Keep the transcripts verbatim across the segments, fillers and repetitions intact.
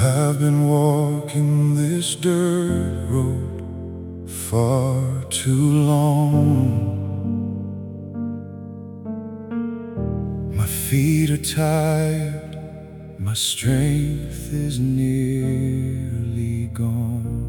I've been walking this dirt road far too long. My feet are tired, my strength is nearly gone.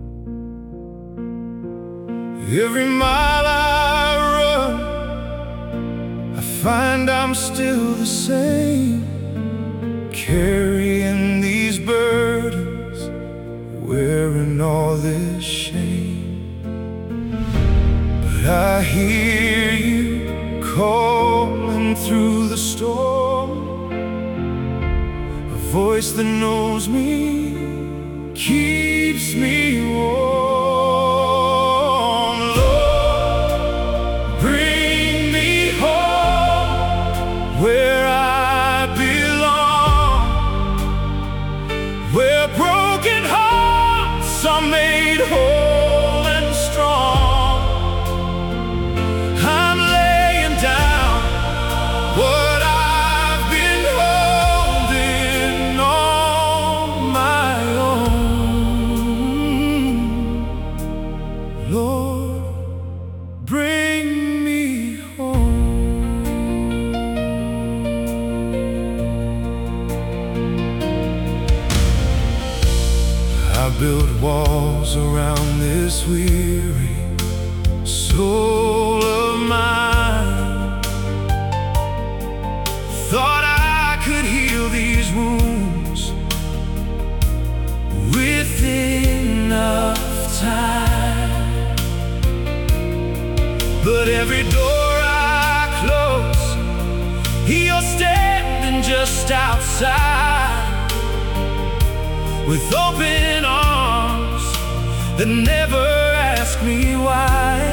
Every mile I run, I find I'm still the same, carrying these burdens, wearing all this shame. But I hear you calling through the storm, a voice that knows me, keeps me warm. Lord, bring me home where I belong, where broken hearts are made whole and strong. I'm laying down what I've been holding on my own. Lord, bring me home. I built walls around this weary soul of mine. Thought I could heal these wounds with enough time, but every door I close, you're standing just outside, with open arms that never ask me why.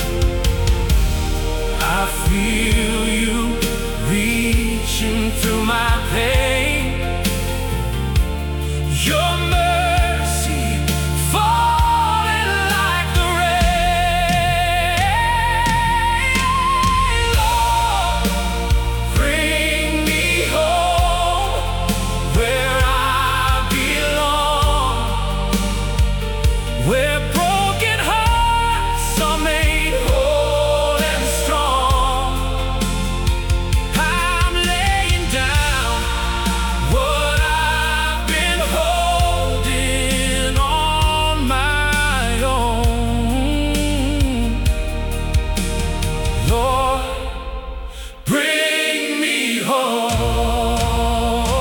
I feel you reaching through my pain, your mercy falling like the rain. Lord, bring me home where I belong, where broken hearts are made whole and strong. I'm laying down what I've been holding on my own. Lord, bring me home.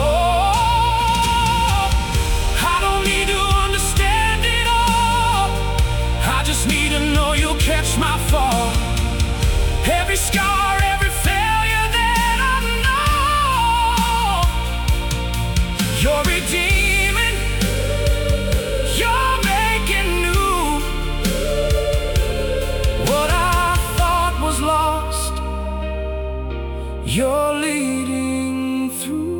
I don't need to understand it all, I just need to know you'll catch my fall. Every scar, every failure that I know, you're redeeming, you're making new. What I thought was lost, you're leading through.